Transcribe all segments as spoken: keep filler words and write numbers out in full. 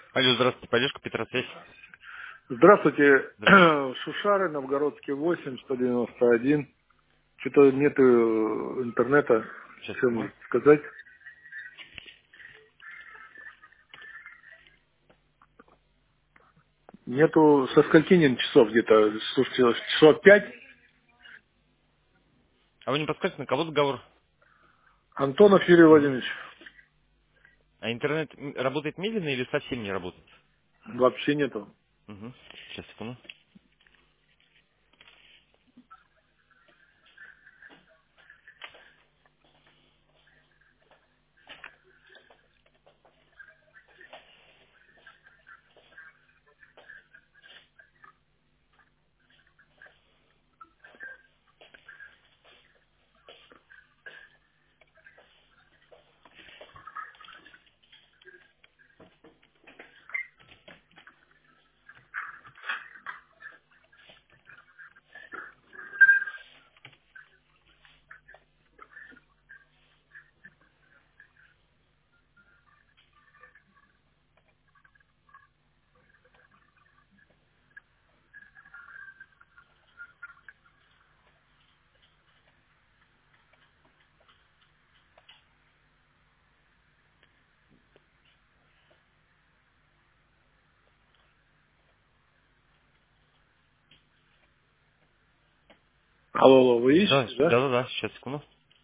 Алло, здравствуйте, поддержка Петросвязь. Здравствуйте, Здравствуйте. Шушары, Новгородский восемь, сто девяносто один. Что-то нет э, интернета, Сейчас, секунду. чем сказать. Нету со скольки нет часов где-то, слушайте, часов пять. А вы не подскажете, на кого договор? Антонов Юрий Мгм. Владимирович. А интернет м, работает медленно или совсем не работает? Вообще нету. Угу. Сейчас, секунду. Алло, алло, вы Да, ищете, да? да, да, да, сейчас, секунду.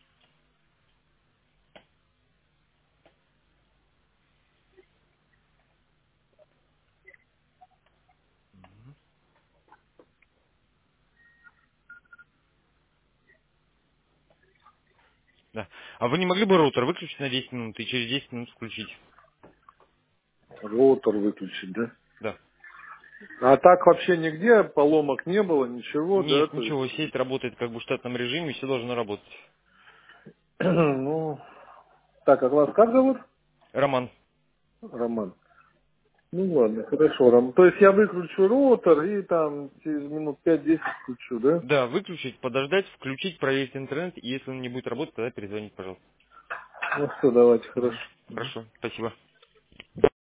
Да. А вы не могли бы роутер выключить на десять минут и через десять минут включить? Роутер выключить, да? Да. А так вообще нигде поломок не было, ничего, да, Нет, то ничего, есть, сеть работает как бы в штатном режиме, все должно работать. ну, так, а вас как зовут? Роман. Роман. Ну ладно, хорошо, Ром. То есть я выключу роутер и там через минут пять-десять включу, да? Да, выключить, подождать, включить, проверить интернет, и если он не будет работать, тогда перезвоните, пожалуйста. Ну все, давайте, Мгм. хорошо. Хорошо, спасибо.